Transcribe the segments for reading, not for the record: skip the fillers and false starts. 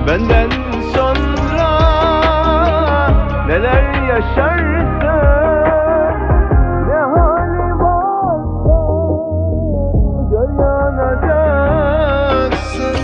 Benden sonra neler yaşarsın, ne hali varsa gör yanacaksın.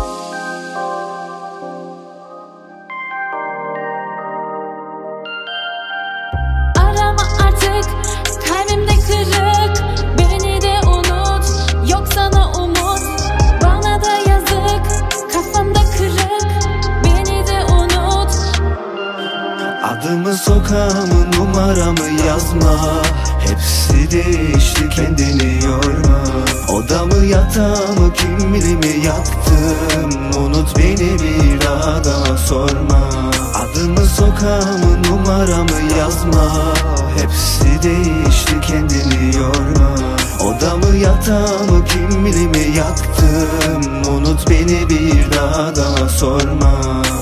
Arama artık, kalbimde kırık, beni de unut, yok sana umut. Bana da yazık, kafamda kırık, beni de unut. Adımı, sokağımı, numaramı yazma. Hepsi değişti, kendini yorma. Odamı, yatağımı, kimliğimi yaktım. Unut beni, bir daha da sorma. Adımı, sokağımı, numaramı yazma. Hepsi değişti, kendini yorma. Odamı, yatağımı, kimliğimi yaktım. Unut beni, bir daha da sorma.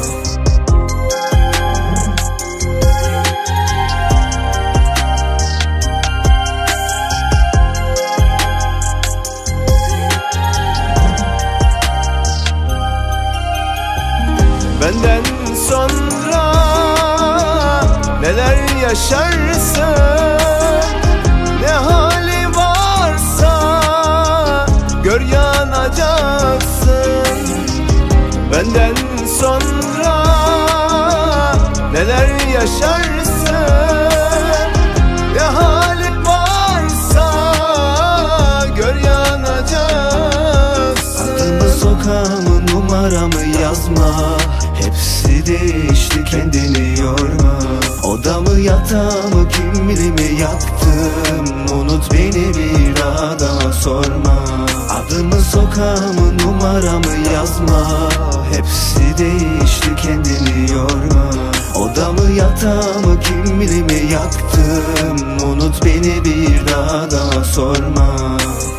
Benden sonra neler yaşarsın, ne hali varsa gör yanacaksın. Benden sonra neler yaşarsın, ne hali varsa gör yanacaksın. Adımı, sokağımı, numaramı yazma. Hepsi değişti, kendini yorma. Odamı, yatağımı, kimliğimi yaktım. Unut beni, bir daha da sorma. Adımı, sokağımı, numaramı yazma. Hepsi değişti, kendini yorma. Odamı, yatağımı, kimliğimi yaktım. Unut beni, bir daha da sorma.